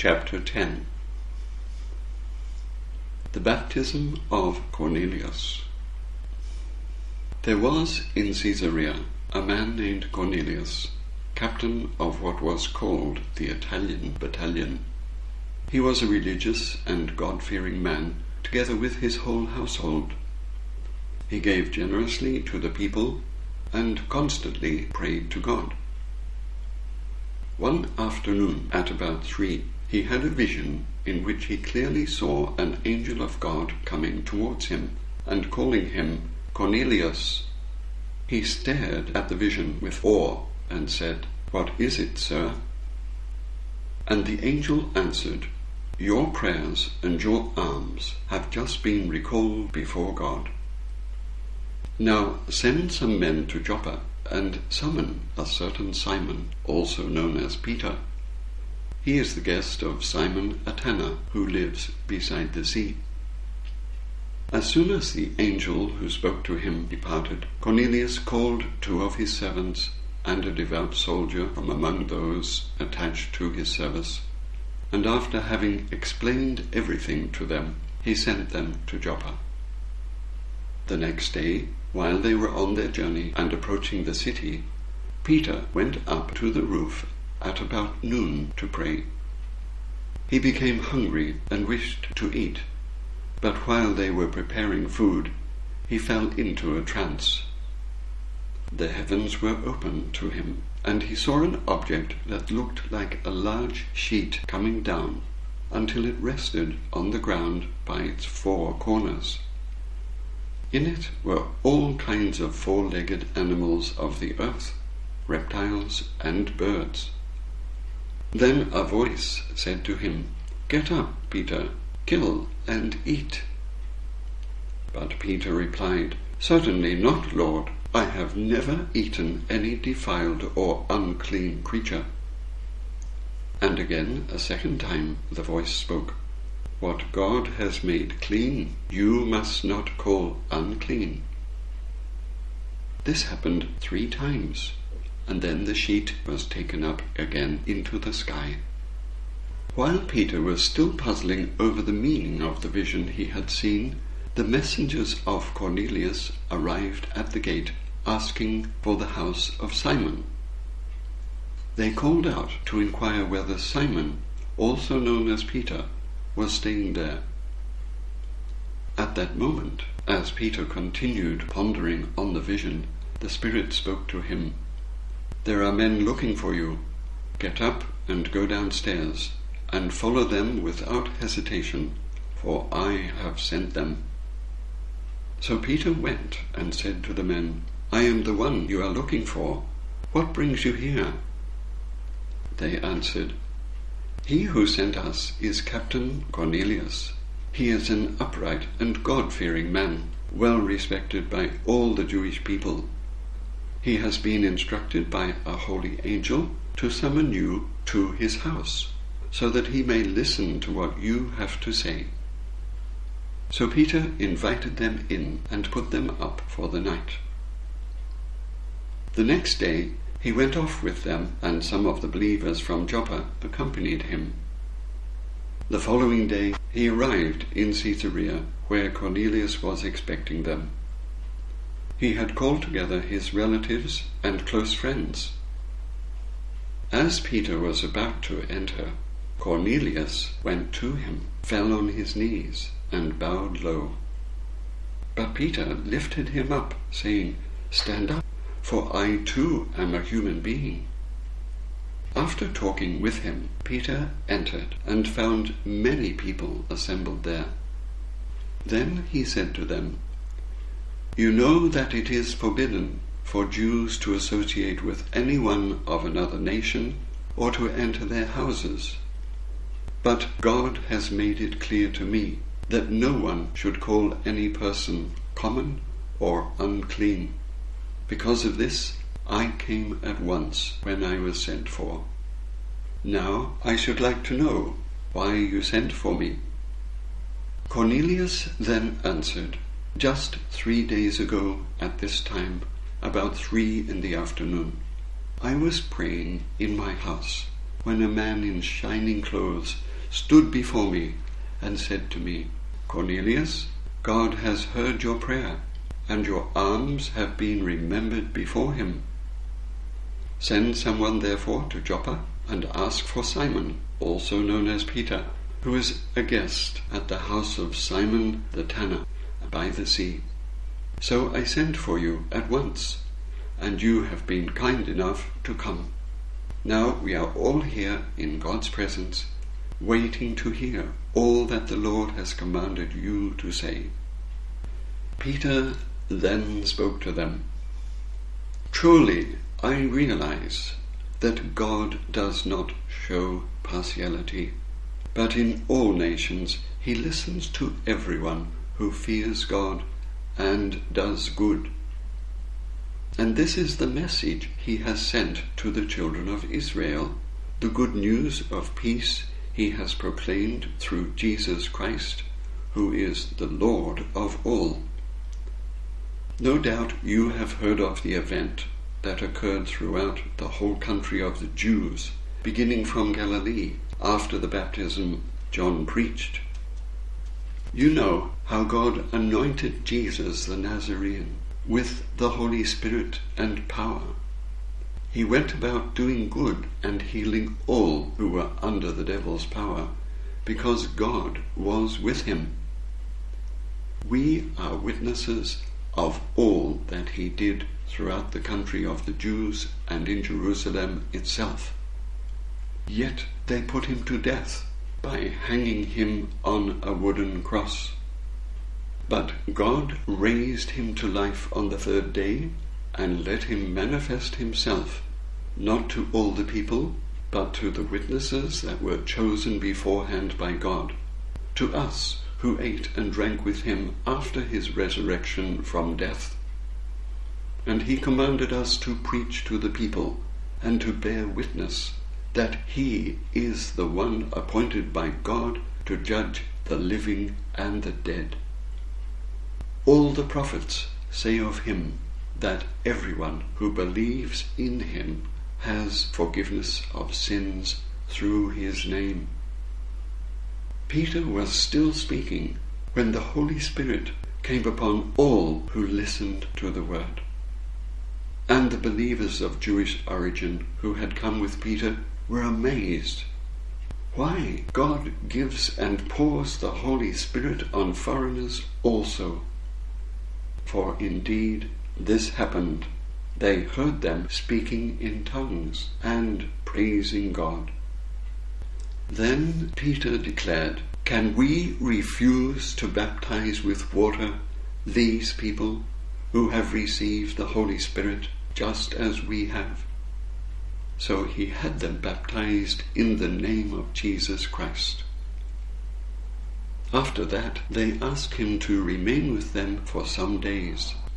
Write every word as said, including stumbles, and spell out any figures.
Chapter ten. The Baptism of Cornelius. There was in Caesarea a man named Cornelius, captain of what was called the Italian battalion. He was a religious and God-fearing man, together with his whole household. He gave generously to the people and constantly prayed to God. One afternoon at about three, he had a vision in which he clearly saw an angel of God coming towards him and calling him Cornelius. He stared at the vision with awe and said, "What is it, sir?" And the angel answered, "Your prayers and your alms have just been recalled before God. Now send some men to Joppa and summon a certain Simon, also known as Peter. He is the guest of Simon a tanner, who lives beside the sea." As soon as the angel who spoke to him departed, Cornelius called two of his servants and a devout soldier from among those attached to his service, and after having explained everything to them, he sent them to Joppa. The next day, while they were on their journey and approaching the city, Peter went up to the roof at about noon to pray. He became hungry and wished to eat, but while they were preparing food, he fell into a trance. The heavens were opened to him, and he saw an object that looked like a large sheet coming down until it rested on the ground by its four corners. In it were all kinds of four-legged animals of the earth, reptiles and birds. Then a voice said to him, "Get up, Peter, kill and eat." But Peter replied, "Certainly not, Lord. I have never eaten any defiled or unclean creature." And again, a second time, the voice spoke, "What God has made clean, you must not call unclean." This happened three times, and then the sheet was taken up again into the sky. While Peter was still puzzling over the meaning of the vision he had seen, the messengers of Cornelius arrived at the gate, asking for the house of Simon. They called out to inquire whether Simon, also known as Peter, was staying there. At that moment, as Peter continued pondering on the vision, the Spirit spoke to him, "There are men looking for you. Get up and go downstairs, and follow them without hesitation, for I have sent them." So Peter went and said to the men, "I am the one you are looking for. What brings you here?" They answered, "He who sent us is Captain Cornelius. He is an upright and God-fearing man, well respected by all the Jewish people. He has been instructed by a holy angel to summon you to his house, so that he may listen to what you have to say." So Peter invited them in and put them up for the night. The next day he went off with them, and some of the believers from Joppa accompanied him. The following day he arrived in Caesarea, where Cornelius was expecting them. He had called together his relatives and close friends. As Peter was about to enter, Cornelius went to him, fell on his knees, and bowed low. But Peter lifted him up, saying, "Stand up, for I too am a human being." After talking with him, Peter entered and found many people assembled there. Then he said to them, "You know that it is forbidden for Jews to associate with anyone of another nation or to enter their houses. But God has made it clear to me that no one should call any person common or unclean. Because of this, I came at once when I was sent for. Now I should like to know why you sent for me." Cornelius then answered, "Just three days ago at this time, about three in the afternoon, I was praying in my house when a man in shining clothes stood before me and said to me, Cornelius, God has heard your prayer, and your alms have been remembered before him. Send someone therefore to Joppa, and ask for Simon, also known as Peter, who is a guest at the house of Simon the tanner by the sea. So I sent for you at once, and you have been kind enough to come. Now we are all here in God's presence, waiting to hear all that the Lord has commanded you to say. Peter then spoke to them. Truly, I realize that God does not show partiality, but in all nations he listens to everyone who fears God and does good. And this is the message he has sent to the children of Israel, the good news of peace he has proclaimed through Jesus Christ, who is the Lord of all. No doubt you have heard of the event that occurred throughout the whole country of the Jews, beginning from Galilee, after the baptism John preached. You know how God anointed Jesus the Nazarene with the Holy Spirit and power. He went about doing good and healing all who were under the devil's power, because God was with him. We are witnesses of all that he did throughout the country of the Jews and in Jerusalem itself. Yet they put him to death by hanging him on a wooden cross. But God raised him to life on the third day and let him manifest himself, not to all the people, but to the witnesses that were chosen beforehand by God, to us who ate and drank with him after his resurrection from death. And he commanded us to preach to the people and to bear witness that he is the one appointed by God to judge the living and the dead. All the prophets say of him that everyone who believes in him has forgiveness of sins through his name. Peter was still speaking when the Holy Spirit came upon all who listened to the word. And the believers of Jewish origin who had come with Peter were amazed. Why God gives and pours the Holy Spirit on foreigners also. For indeed this happened. They heard them speaking in tongues and praising God. Then Peter declared, Can we refuse to baptize with water these people who have received the Holy Spirit just as we have? So he had them baptized in the name of Jesus Christ. After that, they asked him to remain with them for some days,